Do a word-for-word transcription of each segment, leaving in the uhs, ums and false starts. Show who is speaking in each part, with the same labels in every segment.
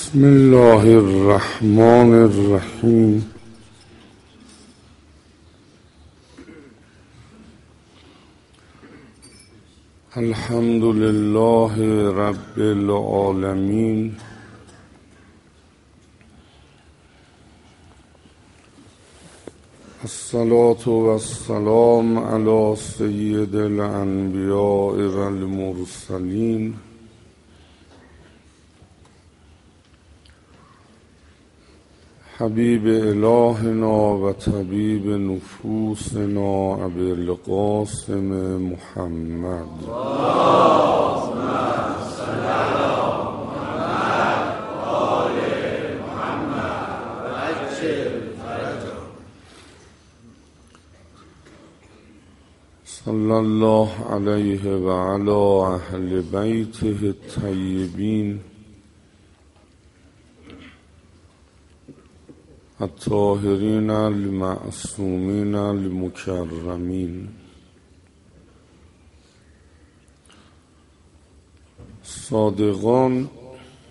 Speaker 1: بسم الله الرحمن الرحیم. الحمد لله رب العالمین. الصلاة والسلام علی سید الانبیاء والمرسلین حبیب الهنا و طبیب نفوسنا ابی القاسم محمد. اللهم صل علی محمد و آل محمد و عجل فرجهم. صلی الله علیه و علی اهل بیته الطیبین الطاهرین المعصومین المکرمین. صادقان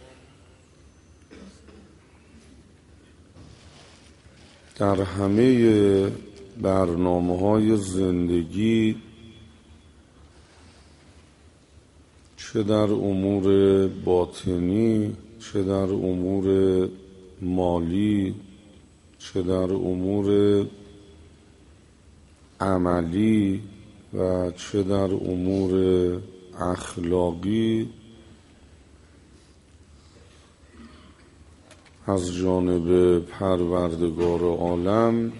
Speaker 1: در همه برنامه‌های زندگی، چه در امور باطنی، چه در امور مالی، چه در امور عملی و چه در امور اخلاقی، از جانب پروردگار عالم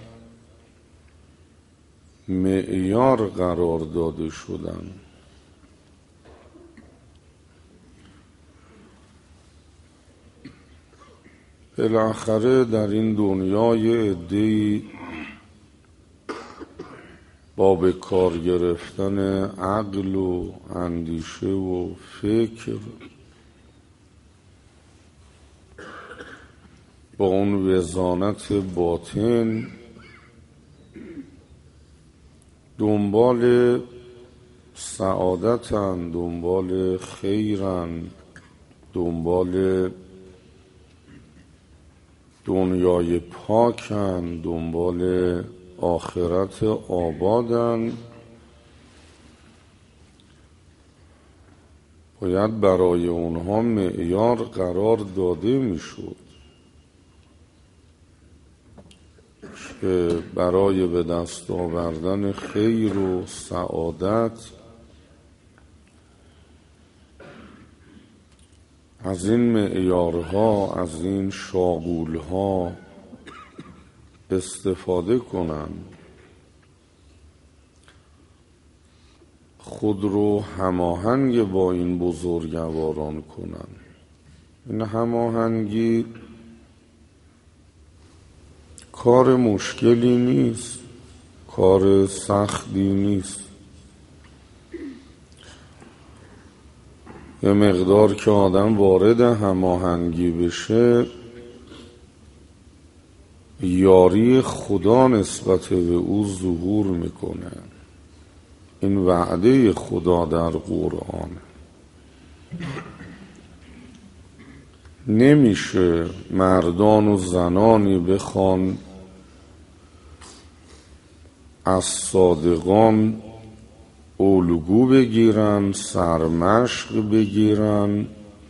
Speaker 1: معیار قرار داده شدند. بالاخره در این دنیای عده‌ای با به کار گرفتن عقل و اندیشه و فکر با اون وزانت باطن دنبال سعادتن، دنبال خیرن، دنبال دنیای پاکن، دنبال آخرت آبادن. باید برای اونها معیار قرار داده میشد که برای به دست آوردن خیر و سعادت از این معیارها، از این شاغولها استفاده کنن، خود رو هماهنگ با این بزرگواران کنن. این هماهنگی کار مشکلی نیست، کار سختی نیست. یه مقدار که آدم وارد هماهنگی بشه، یاری خدا نسبت به او ظهور میکنه. این وعده خدا در قرآن. نمیشه مردان و زنانی بخوان از صادقان الگو بگیرن، سرمشق بگیرن،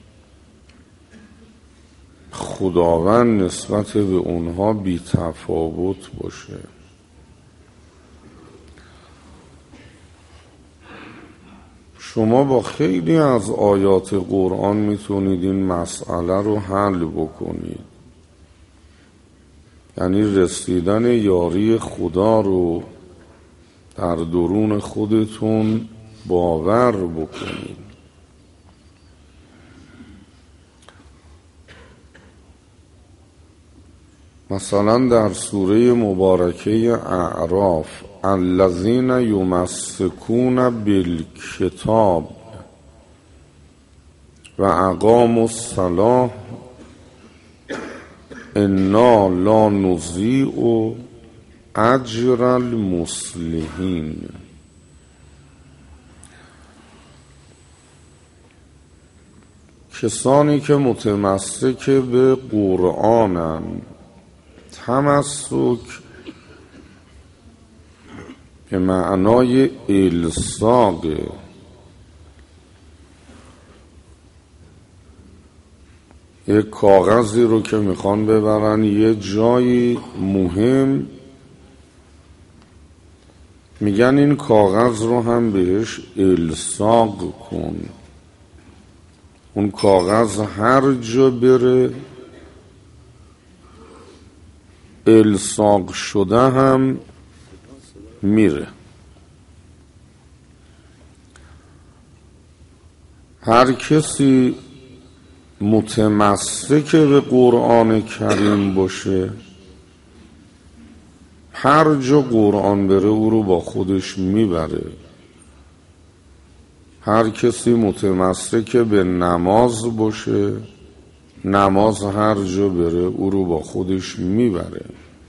Speaker 1: خداوند نسبت به اونها بی تفاوت باشه. شما با خیلی از آیات قرآن میتونید این مسئله رو حل بکنید، یعنی رسیدن یاری خدا رو در درون خودتون باور بکنید. مثلا در سوره مبارکه اعراف، الذین یمسکون بالکتاب و اقاموا الصلاة انا لا نضیع اجر المصلحین. کسانی که متمسک به قرآنن. تمسک به معنای الصاق، یک کاغذی رو که میخوان ببرن یه جایی مهم، میگن این کاغذ رو هم بهش الصاق کن. اون کاغذ هر جا بره الصاق شده هم میره. هر کسی متمسک به قرآن کریم باشه، هر جا قرآن بره او رو با خودش میبره. هر کسی متمسک به نماز باشه، نماز هر جا بره او رو با خودش میبره.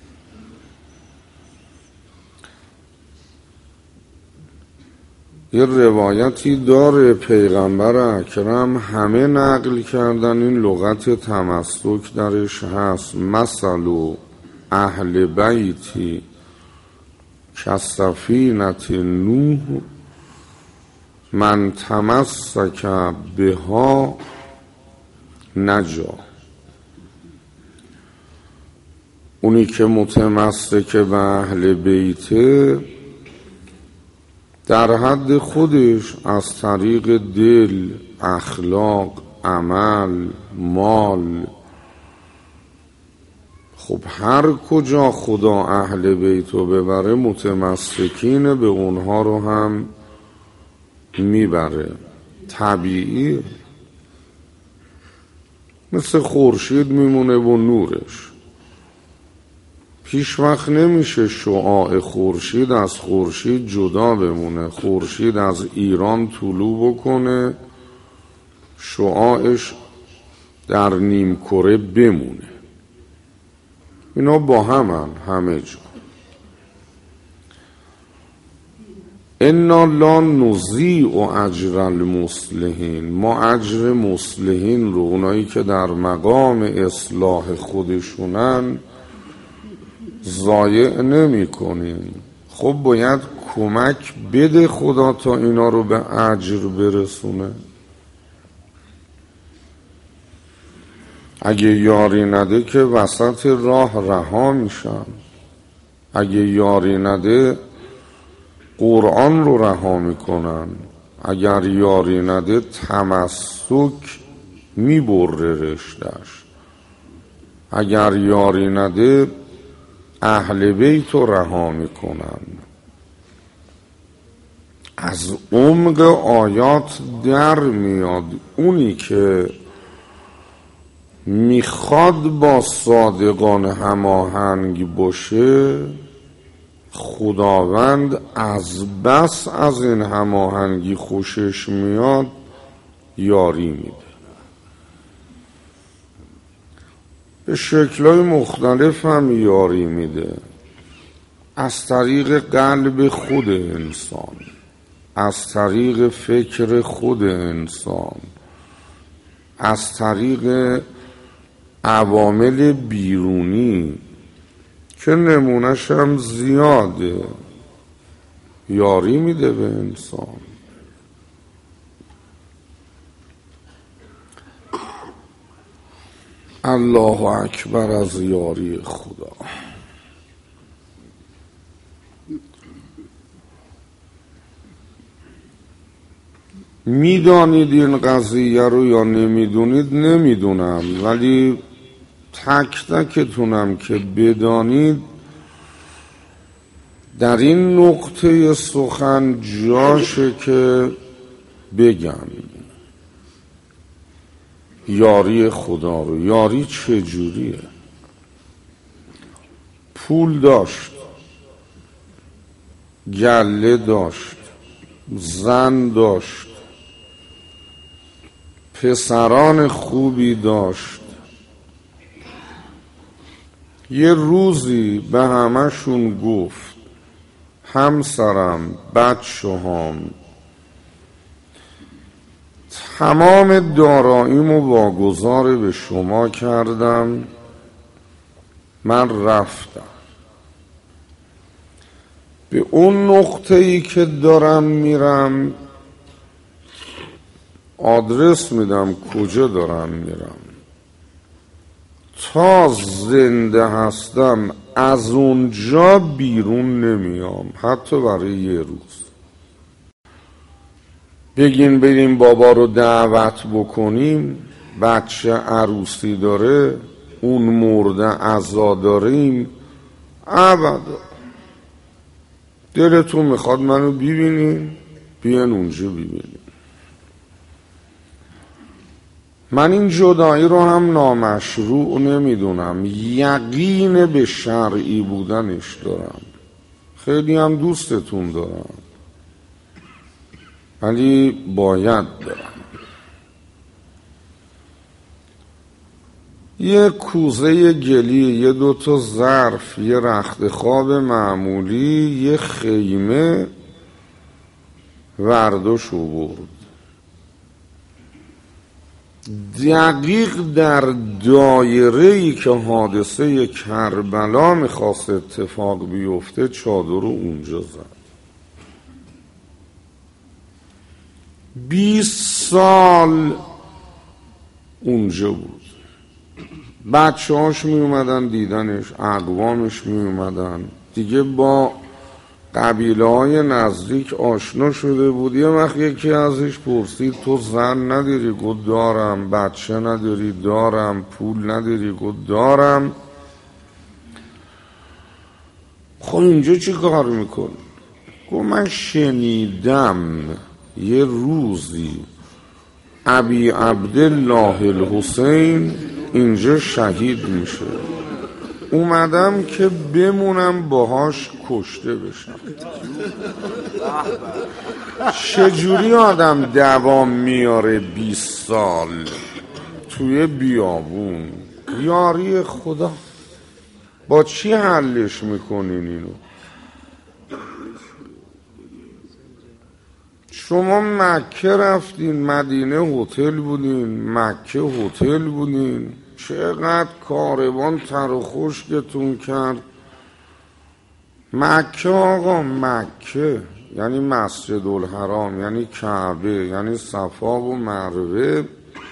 Speaker 1: یه روایتی داره پیغمبر اکرم همه نقل کردن، این لغت تمسک درش هست. مثل اهل بیتی کسفینة نوح من تمسک بها نجا. اونی که متمسک به اهل بیته در حد خودش از طریق دل، اخلاق، عمل، مال، خب هر کجا خدا اهل بیتو ببره متمسکین به اونها رو هم میبره. طبیعی مثل خورشید میمونه و نورش. پیش وقت نمیشه شعاع خورشید از خورشید جدا بمونه. خورشید از ایران طلوع بکنه، شعاعش در نیم کره بمونه. اینا با همن همه جا. انا لا نضیع اجر المصلحین، ما اجر مصلحین رو، اونایی که در مقام اصلاح خودشونن، ضایع نمی کنیم. خب باید کمک بده خدا تا اینا رو به اجر برسونه. اگه یاری نده که وسط راه رها میشن. اگه یاری نده قرآن رو رها میکنن. اگر یاری نده تمسک میبره رشتش. اگر یاری نده اهل بیت رو رها میکنن. از عمق آیات در میاد اونی که میخواد با صادقان هماهنگ باشه، خداوند از بس از این هماهنگی خوشش میاد یاری میده. به شکل‌های مختلف هم یاری میده. از طریق قلب خود انسان، از طریق فکر خود انسان، از طریق عوامل بیرونی که نمونه‌ش هم زیاده یاری میده به انسان. الله اکبر از یاری خدا. میدانید این قضیه رو یا نمیدونید نمیدونم، ولی تک تکتونم که بدانید در این نقطه سخن جاشه که بگم یاری خدا رو. یاری چجوریه؟ پول داشت، گله داشت، زن داشت، پسران خوبی داشت. یه روزی به همشون گفت همسرم، بچه هم، تمام داراییمو واگذار به شما کردم، من رفتم به اون نقطه‌ای که دارم میرم، آدرس میدم کجا دارم میرم. تا زنده هستم از اونجا بیرون نمیام، حتی برای یه روز. بگین بریم بابا رو دعوت بکنیم، بچه عروسی داره، اون مرده عزا داریم، ابدا. دلتون میخواد منو ببینین، بیان اونجا ببینین. من این جدایی رو هم نامشروع نمیدونم، یقین به شرعی بودنش دارم، خیلی هم دوستتون دارم، ولی باید برم. یه کوزه گلی، یه دوتا ظرف، یه رخت خواب معمولی، یه خیمه ورداش آورد. دقیق در دایره‌ای که حادثه کربلا میخواست اتفاق بیفته چادر رو اونجا زد. بیست سال اونجا بود. بچه هاش می اومدن دیدنش، اقوامش می اومدن دیگه، با قبیله های نزدیک آشنا شده بود. یه وقت یکی ازش پرسید تو زن نداری؟ گفت دارم. بچه نداری؟ دارم. پول نداری؟ گفت دارم. خب اینجا چی کار میکن؟ گفت من شنیدم یه روزی ابی عبدالله الحسین اینجا شهید میشه، اومدم که بمونم باهاش کشته بشم. چجوری آدم دوام میاره بیست سال توی بیابون؟ یاری خدا. با چی حلش میکنین اینو؟ شما مکه رفتین، مدینه هتل بودین، مکه هتل بودین، چقدر کاروان تر و خشکتون کرد. مکه آقا، مکه یعنی مسجد الحرام، یعنی کعبه، یعنی صفا و مروه.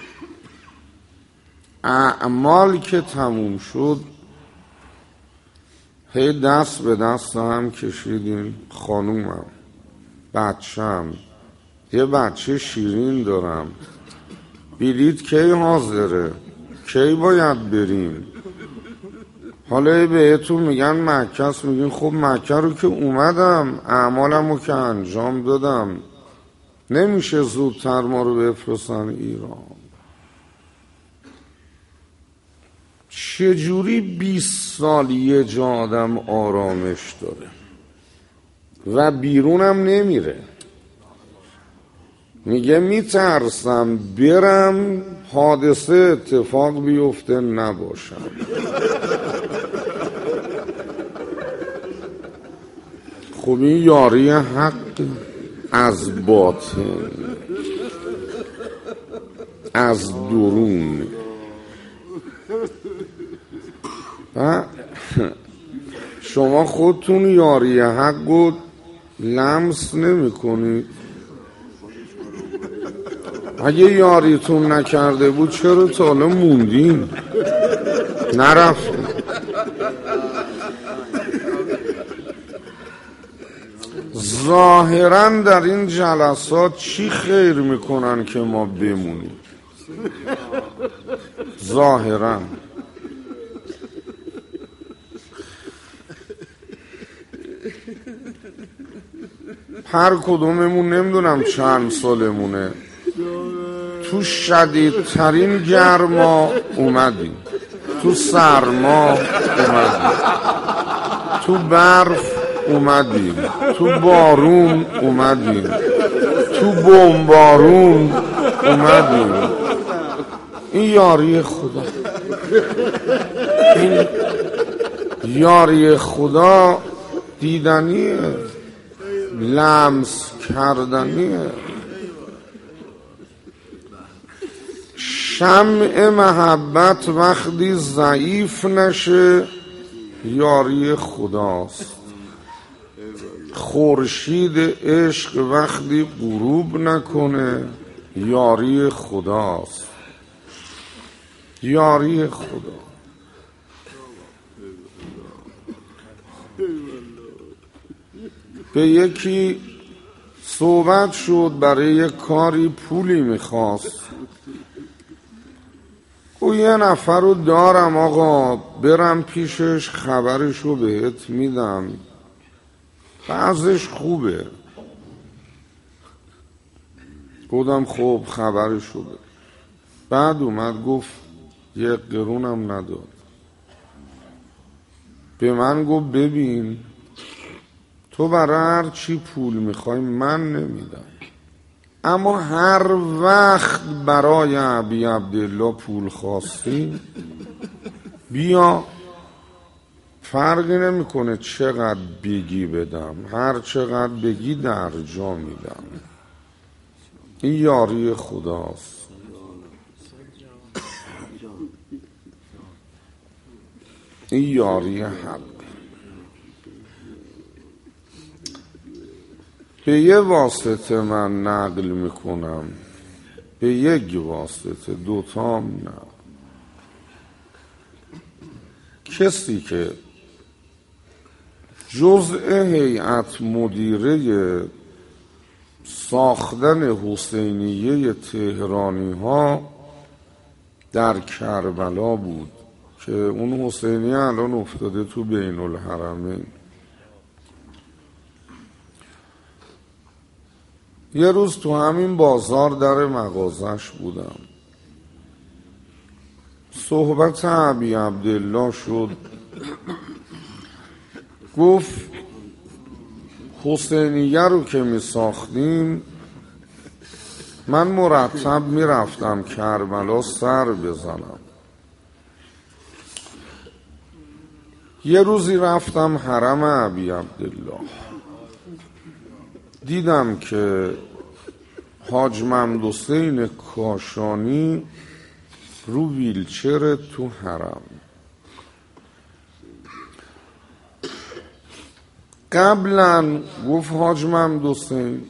Speaker 1: اعمال که تموم شد هی دست به دست هم کشیدیم. خانومم، بچم، یه بچه شیرین دارم، بلیط کی حاضره؟ کی باید بریم؟ حالا بهتون میگن مکه است، میگین خب مکه رو که اومدم، اعمالم رو که انجام دادم، نمیشه زودتر ما رو بفرستن ایران؟ چجوری بیست سال یه جا آدم آرامش داره و بیرونم نمیره؟ میگه میترسم برم حادثه اتفاق بیفته نباشم. خب این یاری حق از باطن، از درون. و شما خودتون یاری حق رو لمس نمی کنید. اگه یاریتون نکرده بود چرا تا حالا موندین نرفتین؟ ظاهرا در این جلسات چی خیر میکنن که ما بمونیم؟ ظاهرا هر کدوممون نمیدونم چند سالمونه، تو شدیدترین گرما اومدیم، تو سرما اومدیم، تو برف اومدیم، تو بارون اومدیم، تو بمبارون اومدیم. این یاری خدا، این یاری خدا دیدنیه، لمس کردنیه. شمع محبت وقتی ضعیف نشه یاری خداست، خورشید عشق وقتی غروب نکنه یاری خداست، یاری خدا. به یکی صحبت شد برای یک کاری پولی میخواست، او یه نفر رو دارم آقا برم پیشش خبرشو بهت میدم، بعضش خوبه. گفتم خب خبرشو بده. بعد اومد گفت یه قرونم نداد. به من گفت ببین تو برای هر چی پول میخوای من نمیدم، اما هر وقت برای ابی عبدالله پول خواستی بیا، فرقی نمیکنه چقدر بگی بدم، هر چقدر بگی در جا میدم. این یاری خداست. این یاری حق. به یه واسطه من نقل میکنم، به یک واسطه، دوتام نه. کسی که جزء هیئت مدیره ساختن حسینیه تهرانی ها در کربلا بود که اون حسینیه الان افتاده تو بین الحرمین. یه روز تو همین بازار در مغازش بودم، صحبت ابی عبدالله شد. گفت حسینیه رو که می ساختیم من مرتب می رفتم کربلا سر بزنم. یه روزی رفتم حرم ابی عبدالله، دیدم که حاج ممدوحسین کاشانی رو ویلچر تو حرم. قبلا گفت حاج ممدوحسین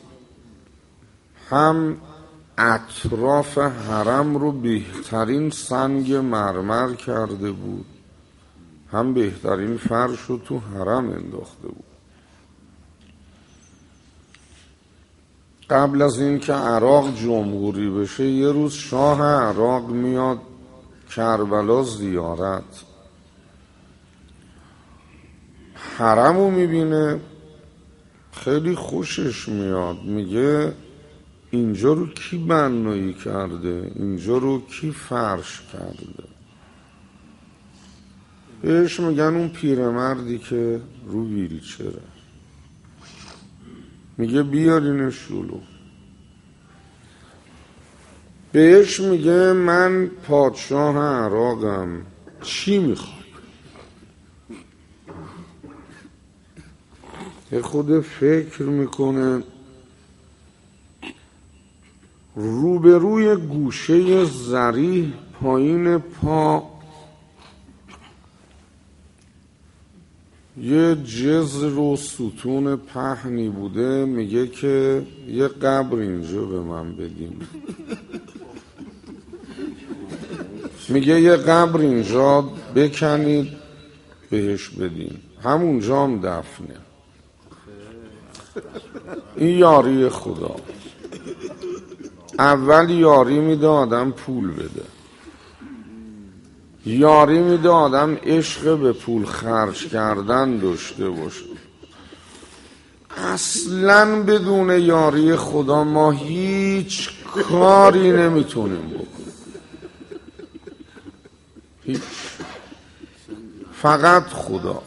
Speaker 1: هم اطراف حرم رو بهترین سنگ مرمر کرده بود، هم بهترین فرش رو تو حرم انداخته بود. قبل از این که عراق جمهوری بشه یه روز شاه عراق میاد کربلا زیارت، حرم رو میبینه خیلی خوشش میاد، میگه اینجا رو کی بنایی کرده، اینجا رو کی فرش کرده. بهش میگن اون پیرمردی که رو ویلچره. میگه بیارینش جلو. بهش میگه من پادشاه عراقم، چی میخوای؟ یه خود فکر میکنه، روبروی گوشه ذریح پایین پا یه جزر و ستون پهنی بوده، میگه که یه قبر اینجا به من بدیم. میگه یه قبر اینجا بکنید بهش بدیم، همونجا هم دفنه. این یاری خدا. اول یاری میده آدم پول بده، یاری میده آدم عشق به پول خرج کردن داشته باشه. اصلا بدون یاری خدا ما هیچ کاری نمیتونیم بکنیم، هیچ. فقط خدا.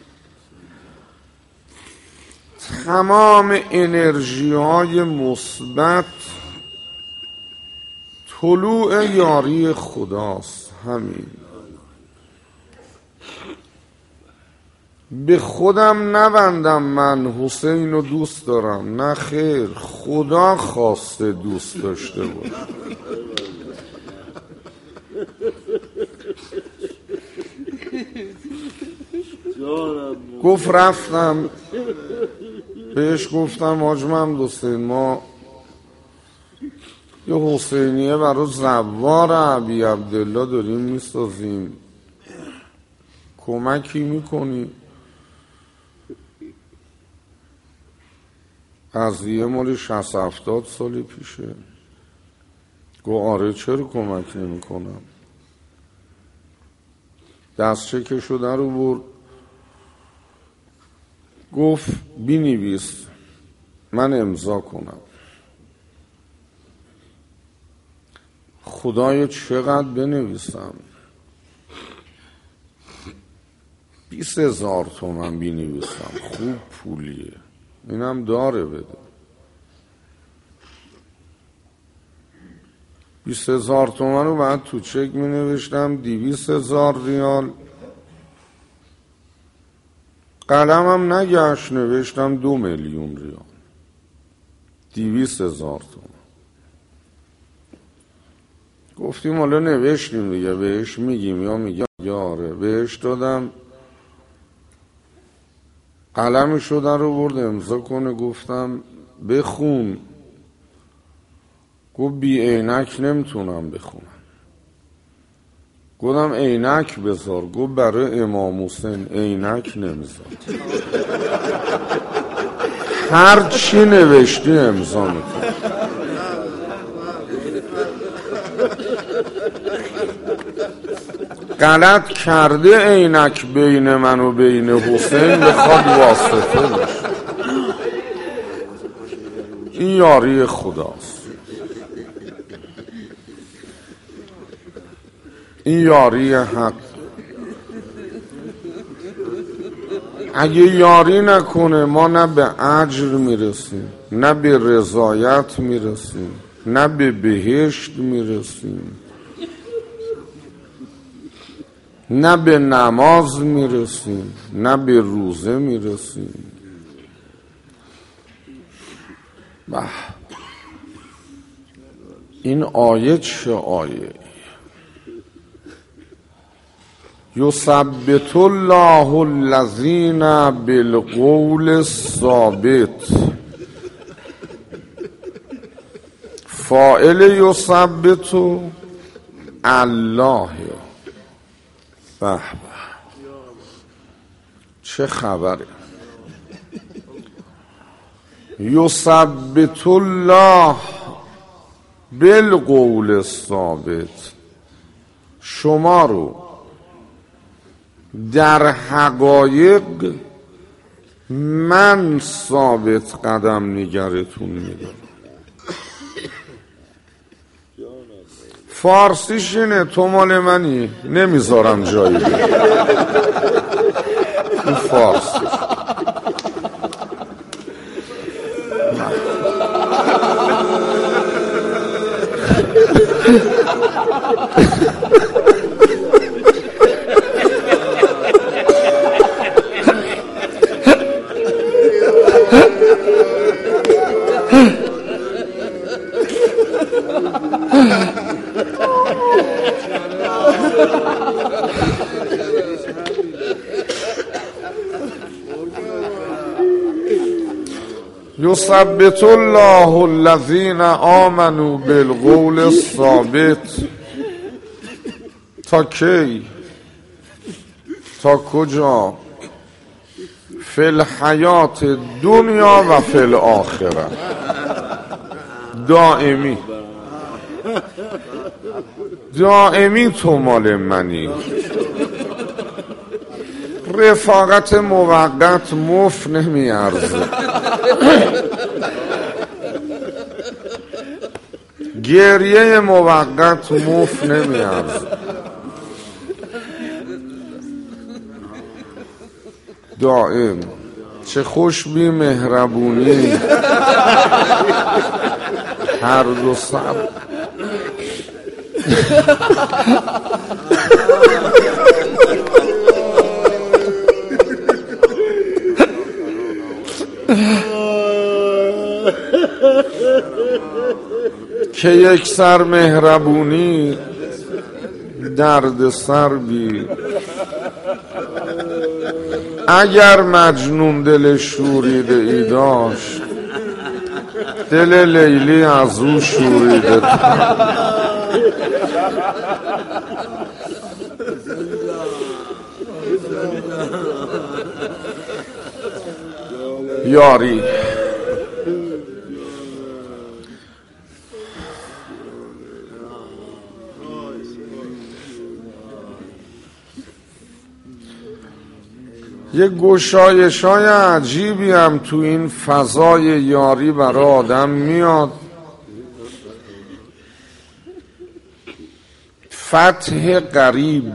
Speaker 1: تمام انرژی های مثبت طلوع یاری خداست. همین. به خودم نبندم من حسین رو دوست دارم، نه خیر، خدا خواسته دوست داشته باش. گفت رفتم بهش گفتم حاج محمد حسین ما یه حسینیه برای زوار ابی عبدالله داریم میسازیم، کمکی میکنی؟ قضیه مال شصت هفتاد سالی پیشه. گفت آره چرا کمک نمی کنم؟ دست چکشو در رو برد، گفت بینویس من امضا کنم. خدایا چقدر بنویسم؟ بیست هزار تومن بینویسم، خوب پولیه، اینم داره بده. بیست هزار تومن رو بعد تو چک می نوشتم دیویست هزار ریال. قلمم نگشت، نوشتم دو میلیون ریال، دیویست هزار تومن. گفتیم حالا نوشتیم دیگه، بهش میگیم یا میگم یا آره. بهش دادم، قلمی شدن رو برد امضا کنه. گفتم بخون. گفت بی عینک نمیتونم بخونم. گفتم عینک بذار. گفت برای امام حسین عینک نمیذار، هر چی نوشتی امضا میکنم. غلط کرده عینک بین من و بین حسین بخواد واسطه بشه. این یاری خداست، این یاری حق. اگه یاری نکنه ما نه به اجر میرسیم، نه به رضایت میرسیم، نه به بهشت میرسیم، نه به نماز میرسیم، نه به روزه میرسیم. بح. این آیه چه آیه؟ یثبت الله الذین بالقول الثابت. فاعل یثبت الله. به به چه خبره؟ یثبت الله بالقول الثابت. شما رو در حقایق من ثابت قدم نگرتون میدم. فارسیش اینه تو مال منی نمیذارم جایی بید. این فارسیش. یثبت الله الذین آمنوا بالقول الثابت. تا کی؟ تا کجا؟ فی الحیات دنیا و فی الاخره. دائمی دائمی تو مال منی. رفاقت موقت مفت نمیارزه. گریه موقت مفت نمیارزه. دائم. چه خوش بی مهربونی هر دو سب. که یک سر مهربونی درد سر بی. اگر مجنون دل شوریده ای داشت، دل لیلی از او شوریده. یاری یه گشایش های عجیبی هم تو این فضای یاری برای آدم میاد. فتح قریب،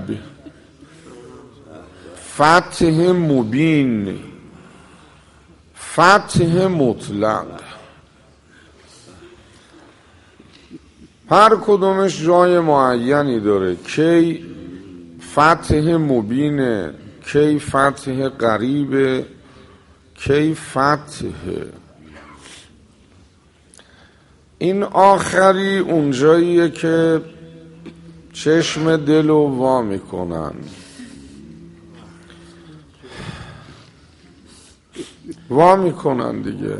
Speaker 1: فتح مبین، فتح مطلق، هر کدومش جای معینی داره. کی فتح مبینه، کی فتح قریبه، کی فتح. این آخری اونجاییه که چشم دلو وا میکنن. وا میکنن دیگه.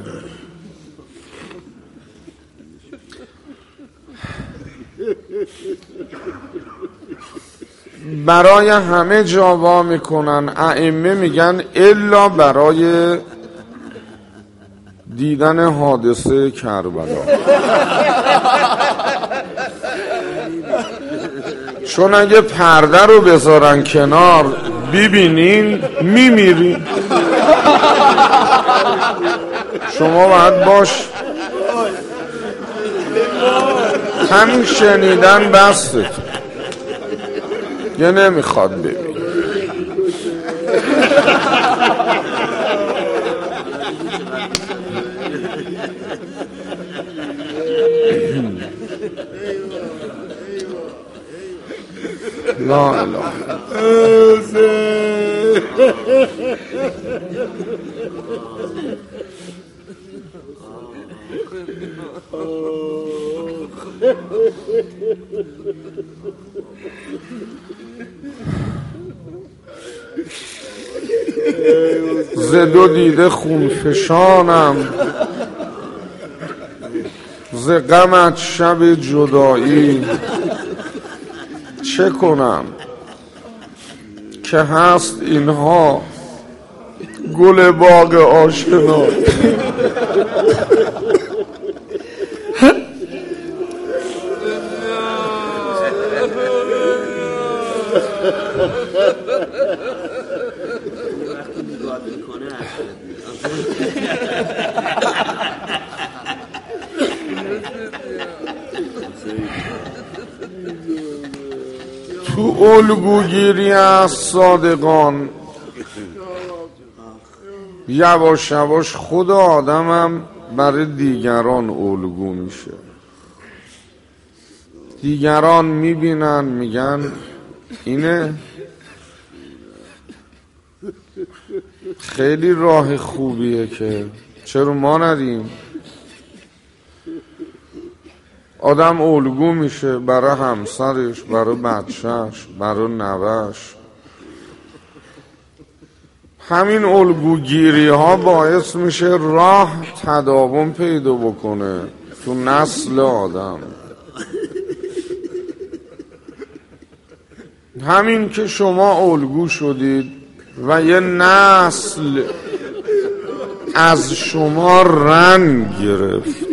Speaker 1: برای همه جا وا میکنن. ائمه میگن الا برای دیدن حادثه کربلا، چون اگه پرده رو بذارن کنار ببینین میمیرین. شما باید باش همین شنیدن بسته، یه نمیخواد ببین. لا اله ز دو دیده خونفشانم، ز غمت شب جدایی چه کنم که هست اینها گل باغ آشنا. تو الگوگیری از صادقان یواش یواش خود آدمم برای دیگران الگو میشه. دیگران میبینن میگن اینه، خیلی راه خوبیه که چرا ما ندیم. آدم الگو میشه برای همسرش، برای بچهش، برای نوش. همین الگوگیری ها باعث میشه راه تداوم پیدا بکنه تو نسل آدم. همین که شما الگو شدید و یه نسل از شما رنگ گرفت،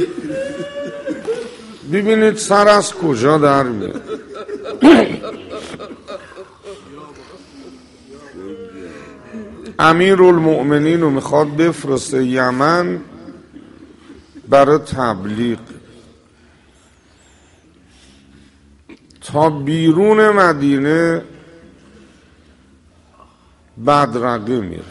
Speaker 1: ببینید سر از کجا در میاد. امیر المؤمنین رو میخواد بفرسته یمن برای تبلیغ. تا بیرون مدینه بدرقه میره.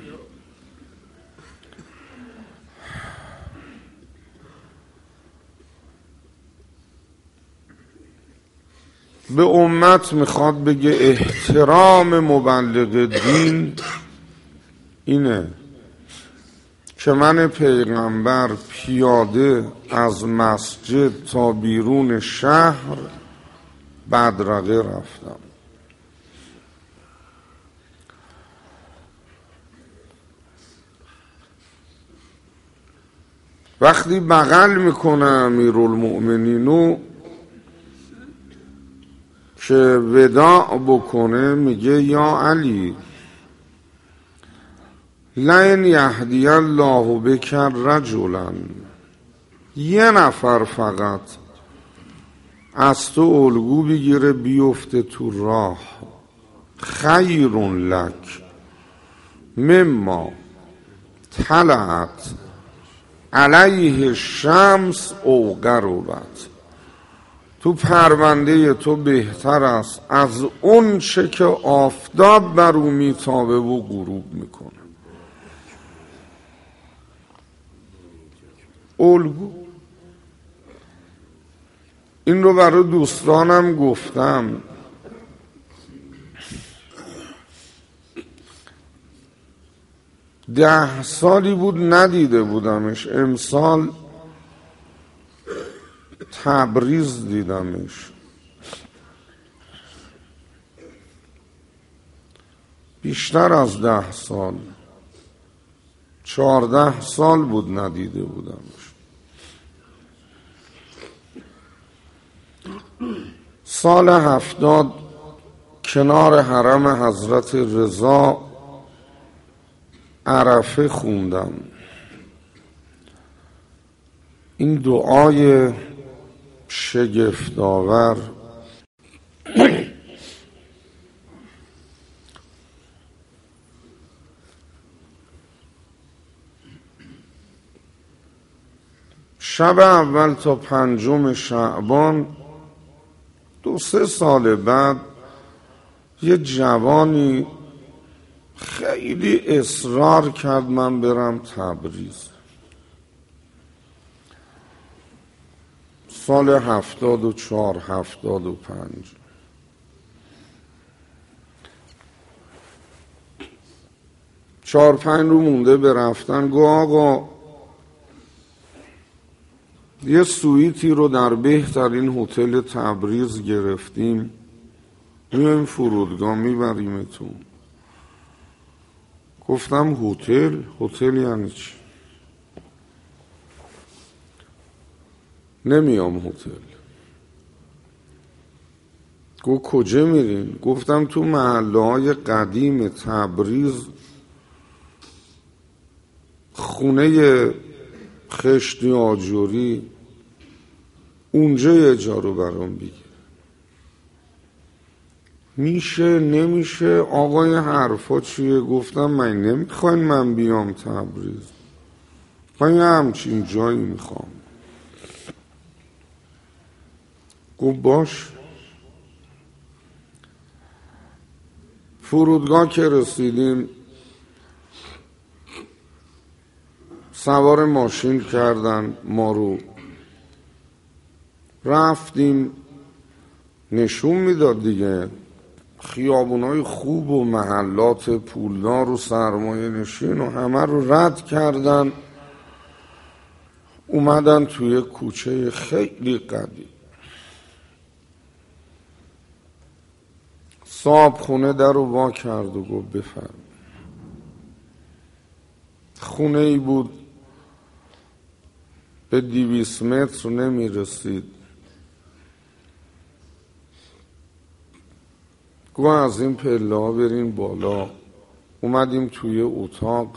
Speaker 1: به امت میخواد بگه احترام مبلغ دین اینه که من پیغمبر پیاده از مسجد تا بیرون شهر بدرقه رفتم. وقتی بغل میکنه امیرالمؤمنینو که وداع بکنه میگه یا علی لئن یهدی الله بک رجلا، یه نفر فقط از تو الگو بگیره بیفته تو راه، خیر لک مما طلعت علیه شمس او غربت، تو پرونده تو بهتر است از اون چه که آفتاب بر او میتابه و غروب میکنه. الگو. این رو برای دوستانم گفتم. ده سالی بود ندیده بودمش، امسال تبریز دیدمش. بیشتر از ده سال، چهارده سال بود ندیده بودمش. سال هفتاد کنار حرم حضرت رضا عرفه خوندم. این دعای شگفت‌آور شب اول تا پنجم شعبان، دو سه سال بعد یه جوانی خیلی اصرار کرد من برم تبریز. سال هفتاد و چهار هفتاد و پنج چهار پنج رو مونده به رفتن. گو آقا یه سویتی رو در بهترین هتل تبریز گرفتیم، میایم فرودگاه میبریمتون. گفتم هتل؟ هتل یعنی چی؟ نمیام هتل. گو کجا میرین؟ گفتم تو محله های قدیم تبریز خونه خشتی آجوری، اونجا اجاره برام بگیر. میشه نمیشه آقای حرفا چیه؟ گفتم من نمیخواین من بیام تبریز، من یه همچین جایی میخوام. گفت باش. فرودگاه که رسیدیم سوار ماشین کردن ما رو، رفتیم. نشون میداد دیگه خیابونای خوب و محلات پولدار و سرمایه نشین و همه رو رد کردن، اومدن توی کوچه خیلی قدیم. صاحب خونه در رو وا کرد و گفت بفرم. خونه ای بود به دویست متر نمی رسید. گفت از این پله ها برین بالا. اومدیم توی اتاق،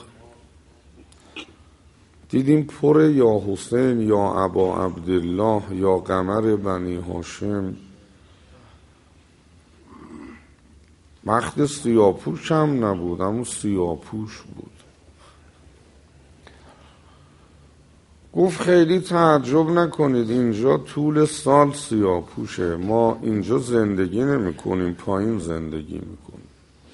Speaker 1: دیدیم پر یا حسین یا ابا عبدالله یا قمر بنی هاشم. وقت سیاپوش هم نبود، اما سیاپوش بود. گفت خیلی تعجب نکنید، اینجا طول سال سیاپوشه، ما اینجا زندگی نمی کنیم، پایین زندگی می کنیم.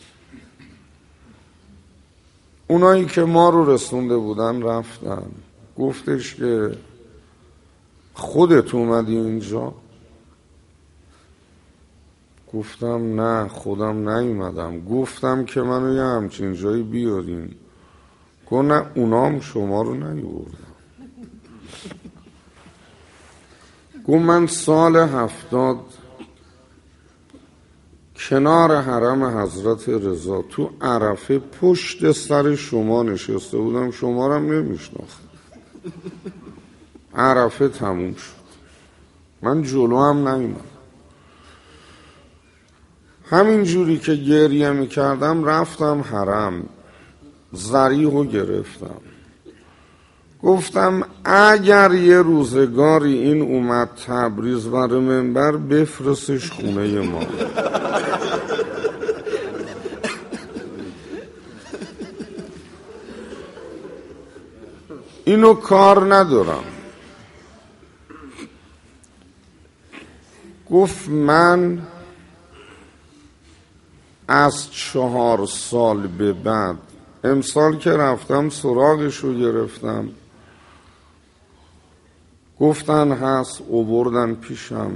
Speaker 1: اونایی که ما رو رسونده بودن رفتن. گفتش که خودت اومدی اینجا؟ گفتم نه خودم نیومدم. گفتم که منو یه همچین جایی بیارین. گفت نه اونام شما رو نیوردن. گفت من سال هفتاد کنار حرم حضرت رضا تو عرفه پشت سر شما نشسته بودم، شما رو هم نمیشناختم. عرفه تموم شد. من جلو هم نمیدم. همین جوری که گریه میکردم رفتم حرم، ذریحو گرفتم، گفتم اگر یه روزگاری این اومد تبریز بر منبر بفرستش خونه ما. اینو کار ندارم. گفت من از چهار سال به بعد، امسال که رفتم سراغشو گرفتم، گفتن هست، آوردن پیشم،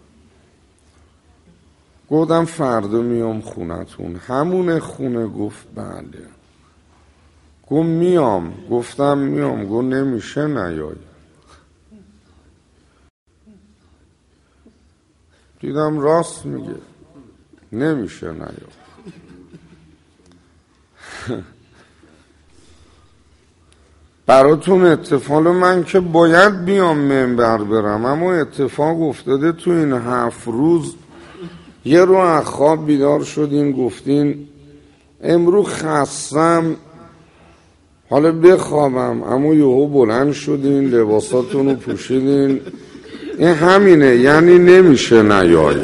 Speaker 1: گفتم فردا میام خونتون. همون خونه گفت بله. گفت میام. گفتم میام. گفت نمیشه نیای. دیدم راست میگه، نمیشه نیای. براتون اتفاق، من که باید بیام منبر برم، اما اتفاق افتاده تو این هفت روز یه رو از خواب بیدار شدین گفتین امرو خستم حالا بخوابم، اما یهو بلند شدین لباساتون رو پوشیدین. این همینه، یعنی نمیشه نیای.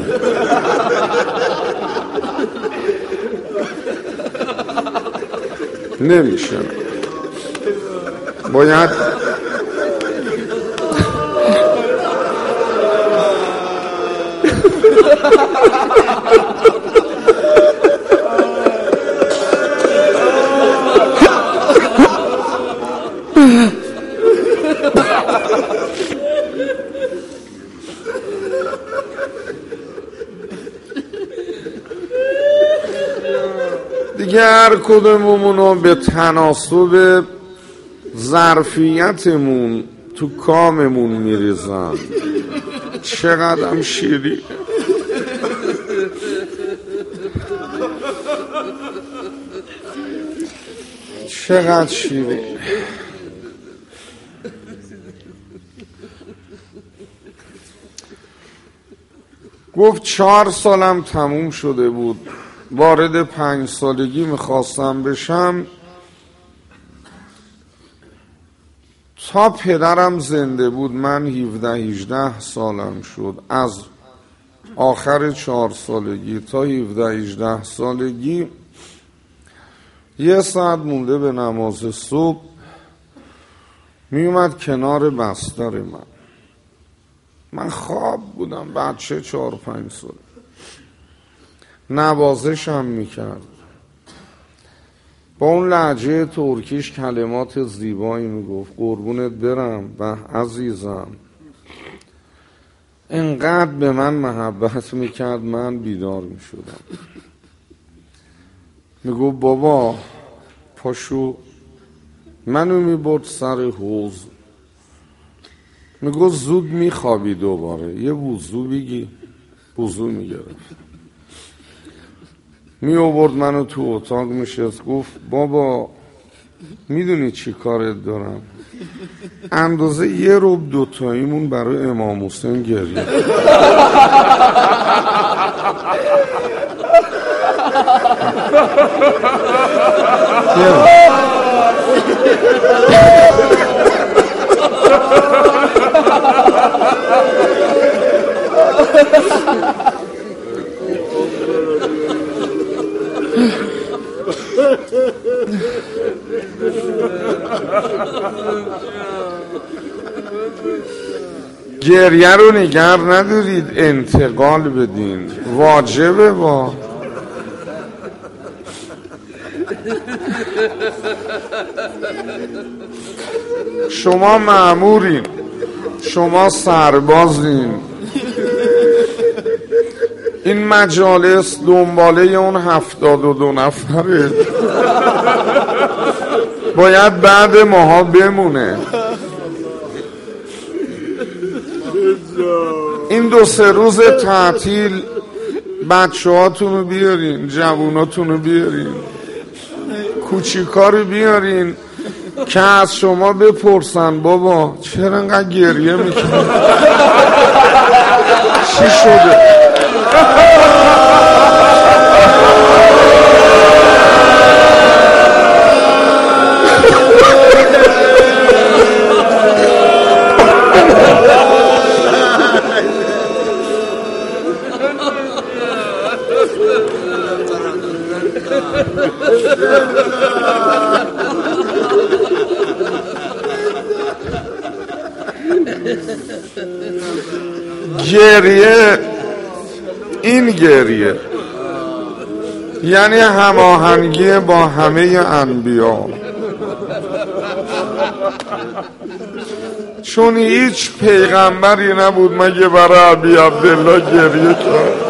Speaker 1: نمیشه، باید دیگه هر کدومونو به تناسب ظرفیتمون تو کاممون میریزن. چقدرم شیرین، چقدر شیرین. گفت چهار سالم تموم شده بود، وارد پنج سالگی میخواستم بشم. تا پدرم زنده بود من هفده هجده سالم شد. از آخر چهار سالگی تا هفده هجده سالگی یه ساعت مونده به نماز صبح میومد کنار بستر من. من خواب بودم، بچه چهار پنج ساله. نوازشم میکرد، با اون لهجه ترکیش کلمات زیبایی میگفت. قربونت برم و عزیزم. انقدر به من محبت میکرد من بیدار میشدم. میگفت بابا پاشو. منو میبرد سر حوض، میگفت زود میخوابی دوباره، یه وضو بگی. وضو میگرفت، می آورد منو تو اتاق میشست. گفت بابا میدونی چی کارت دارم؟ اندازه یه رب دوتاییمون برای امام حسین گریه. گریه رو نگر ندارید، انتقال بدین، واجبه. با شما مأمورین، شما سربازین. این مجالس دنباله اون هفتاد و دو نفره، باید بعد ماها بمونه. این دو سه روز تعطیل بچه هاتونو بیارین، جووناتونو بیارین، کوچیکا رو بیارین. که از شما بپرسن بابا چرا انقدر گریه میکنی؟ چی شده؟ گریه، این گریه یعنی هماهنگی با همه انبیا، چون هیچ پیغمبری نبود مگه برای ابی عبدالله گریه کرد.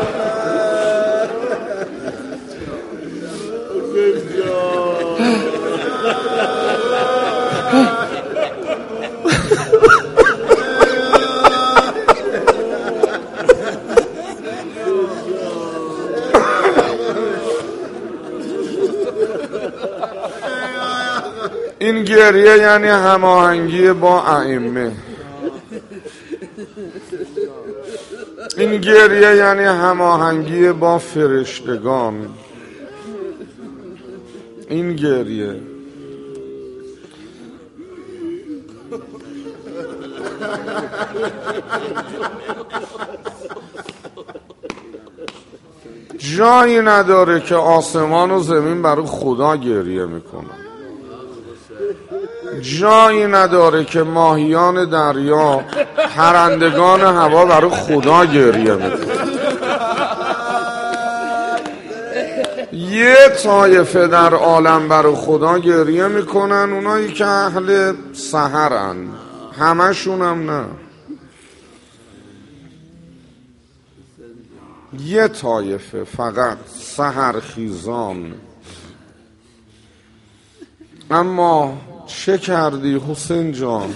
Speaker 1: این گریه یعنی هماهنگی با ائمه، این گریه یعنی هماهنگی با فرشتگان، این گریه جایی نداره که آسمان و زمین برای خدا گریه میکنن، جایی نداره که ماهیان دریا، پرندگان هوا برای خدا گریه میکنن. یه طایفه در عالم برای خدا گریه میکنن، اونایی که اهل سحرن، همشون هم نه، یه طایفه فقط سحرخیزان. اما چه کردی حسین جان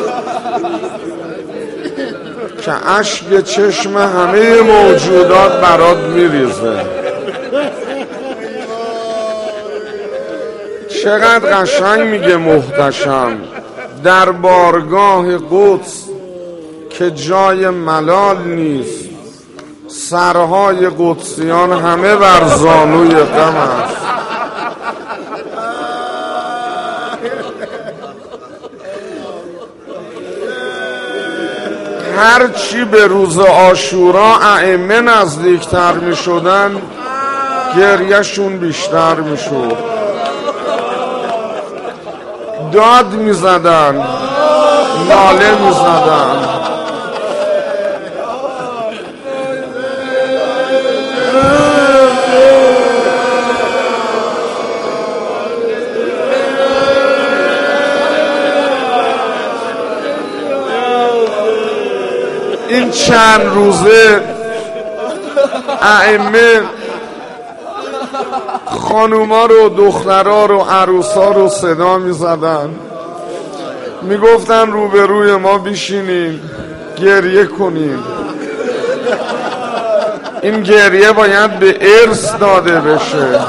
Speaker 1: که اشک چشم همه موجودات برات میریزه؟ چقدر قشنگ میگه محتشم در بارگاه قدس که جای ملال نیست، سرهای قدسیان همه بر زانوی غم است. هر چی به روز عاشورا ائمه نزدیکتر می شدن گریهشون بیشتر می شد، داد می زدن، ناله می زدن. این چند روزه ائمه خانوما رو، دخترها رو، عروسا رو صدا می زدن، می گفتن روبروی ما بیشینین گریه کنین. این گریه باید به ارث داده بشه.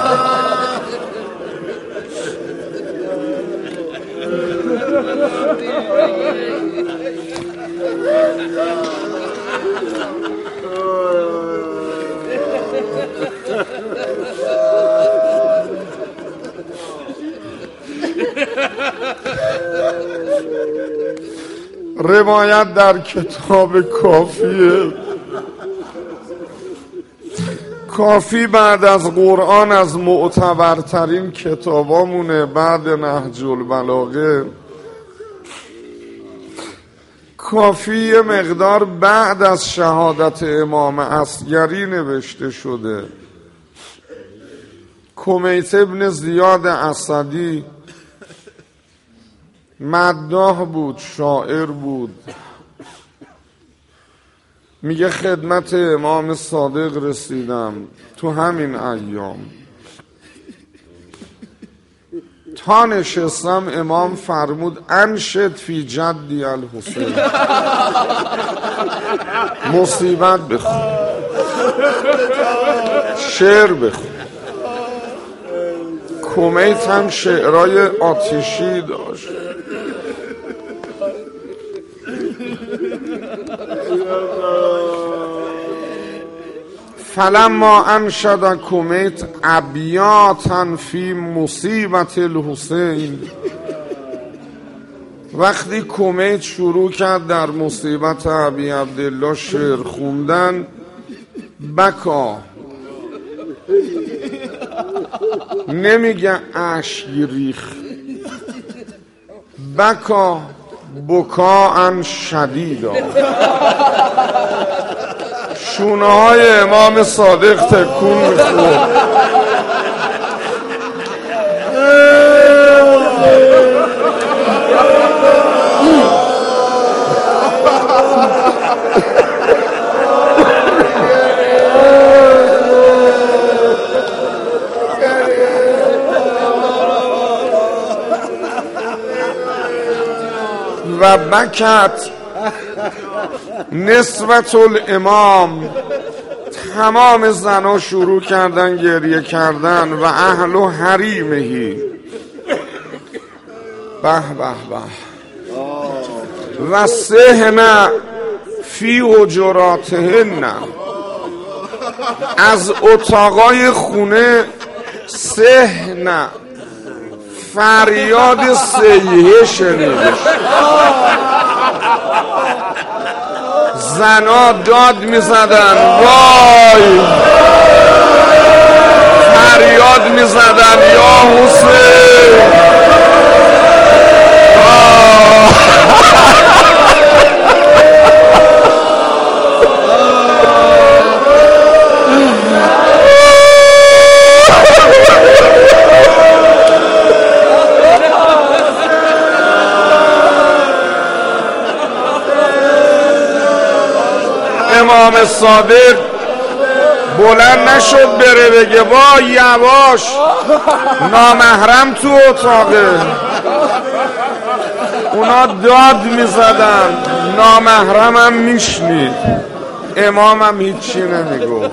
Speaker 1: روایت در کتاب کافیه، کافی بعد از قرآن از معتبرترین کتابامونه بعد نهج البلاغه. کافی یه مقدار بعد از شهادت امام عسگری نوشته شده. کمیت ابن زیاد اسدی مداح بود، شاعر بود، میگه خدمت امام صادق رسیدم تو همین ایام، تا نشستم امام فرمود انشد فی جدی الحسین، مصیبت بخون، شعر بخون. کمیت هم شعرهای آتشی داشت. فلما انشد کمیت ابیاتا فی مصیبت الحسین، وقتی کمیت شروع کرد در مصیبت ابی عبدالله شعر خوندن، بکا، نمیگه اشک ریخ، بکا بکاء شدیدا، شونه های امام صادق تکون میخورد. و بکت نسبت الامام، تمام زنها شروع کردن گریه کردن، و اهل و حریمهی، به به به، و سهن فی حجراتهن، از اتاقای خونه سهن، فریاد سیحه شنیده، زنا داد می زدن، وای فریاد می زدن یا حسین. امام صادق بلند نشد بره بگه با یواش نامحرم تو اتاقه، اونا داد میزدن، نامحرمم میشنید، امامم هیچی نمیگفت.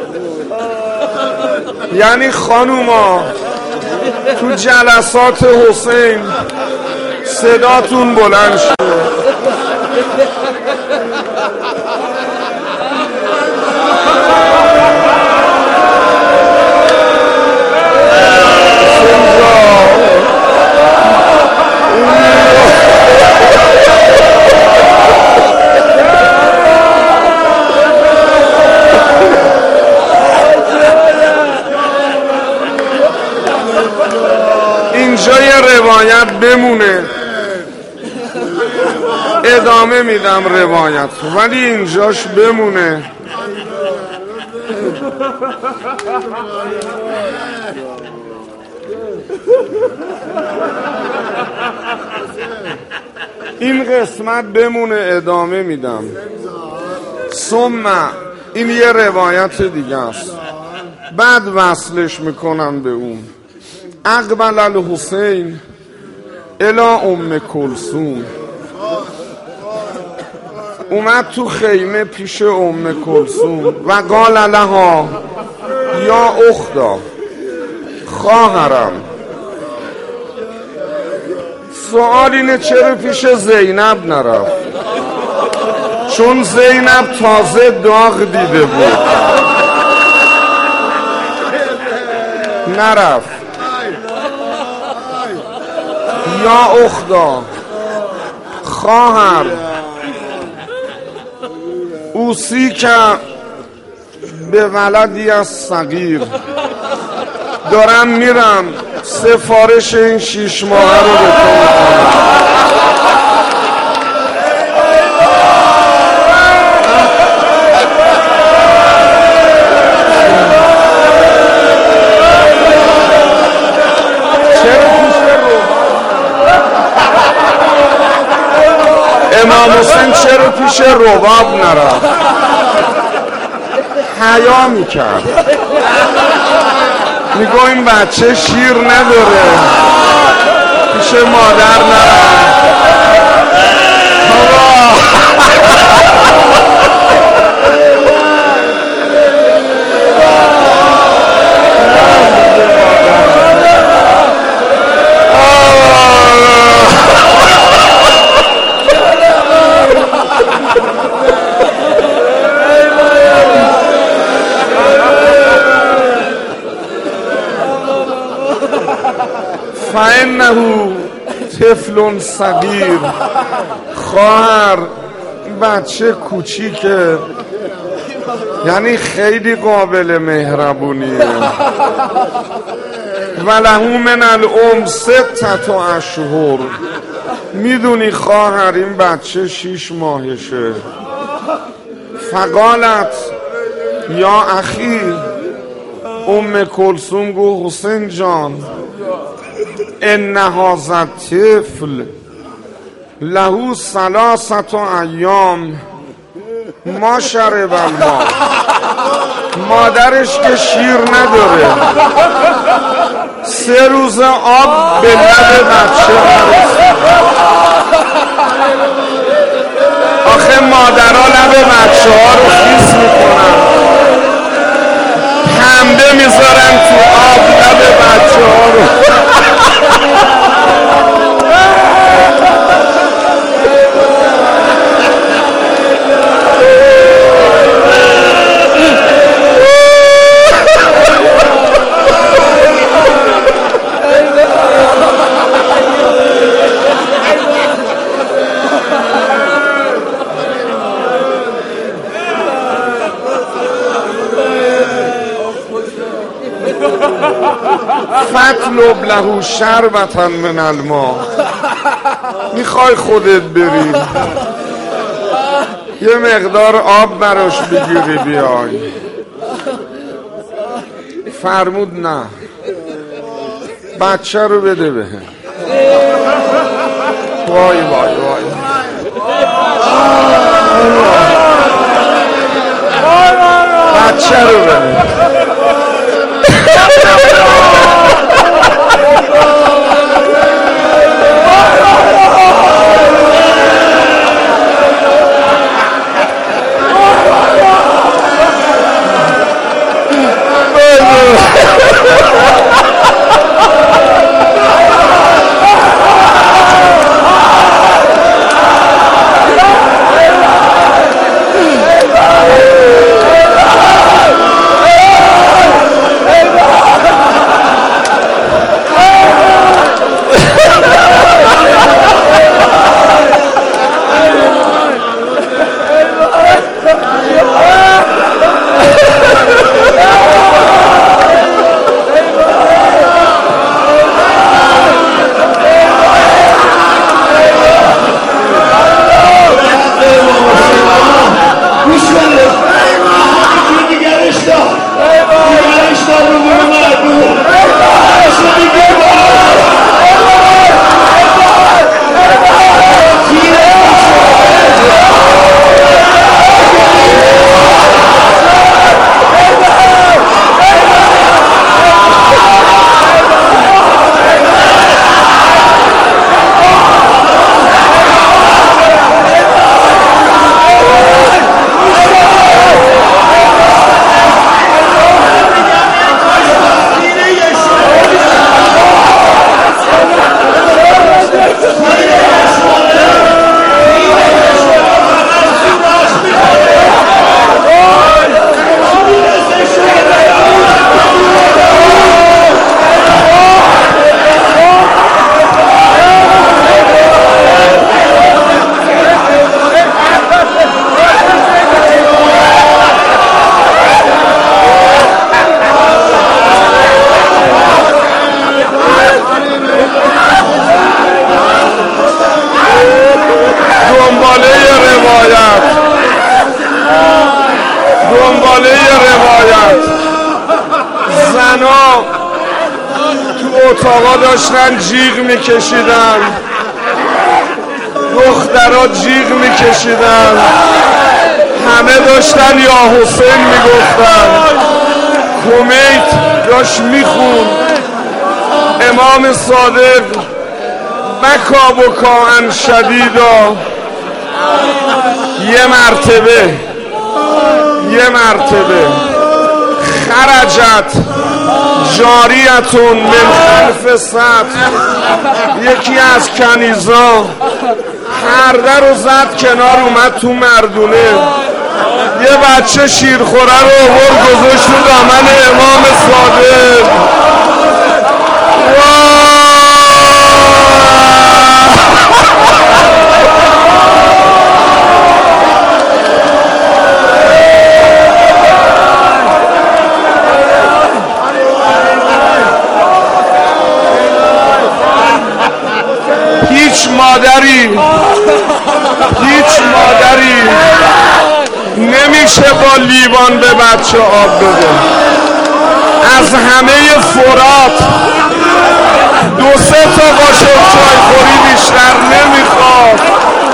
Speaker 1: یعنی خانوما تو جلسات حسین صداتون بلند شد. اینجا یه روایت بمونه، ادامه میدم روایت، ولی اینجاش بمونه. این قسمت بمونه، ادامه میدم. ثم، این یه روایت دیگه است، بعد وصلش میکنم به اون. اقبل الحسین الی ام کلثوم، اومد تو خیمه پیش ام کلثوم و قال لها یا اختا، خواهرم. سوال اینه چرا پیش زینب نرفت؟ چون زینب تازه داغ دیده بود، نرفت. یا اختا، خواهر، اوسی که به ولدی از صغیر، دارم میرم سفارش این شیش ماه رو به تو میکنم. امام حسین چرا پیش رباب نرفت؟ حیا میکرد، میگو این بچه شیر نداره، پیش مادر نرفت. انه طفل صغیر. خواهر بچه کوچیکه، یعنی خیلی قابل مهربونیه. ولهو من العمر ستة اشهر. میدونی خواهر این بچه شیش ماهشه. فقالت یا اخی، ام کلثوم گو حسین جان ان هذا الطفل له ثلاثة ایام ما شرب الماء. مادرش که شیر نداره، سه روز آب به لب بچه نرسید. آخه مادرها لب بچه ها رو خیس میکنن، پنبه میذارن تو آب لب بچه ها رو. فاطلب له شربة من الماء. میخوای خودت بری یه مقدار آب براش بگیری بیای. فرمود نه، بچه رو بده بهم. وای وای وای بچه رو بده. دنباله روایت زنا تو اتاقا داشتن جیغ میکشیدن، دخترها جیغ میکشیدن، همه داشتن یا حسین میگفتن. کمیت داشت میخون امام صادق بکا بکاء شدیدا. یه مرتبه یه مرتبه خرجت جاریتون من خلف سطح، یکی از کنیزا پرده رو زد کنار، اومد تو مردونه، یه بچه شیرخوره رو آورد گذاشت تو دامن امام صادق. وای هیچ مادری هیچ مادری نمیشه با لیوان به بچه آب بده. از همه فرات دو سه تا قاشق چای خوری بیشتر نمیخواد.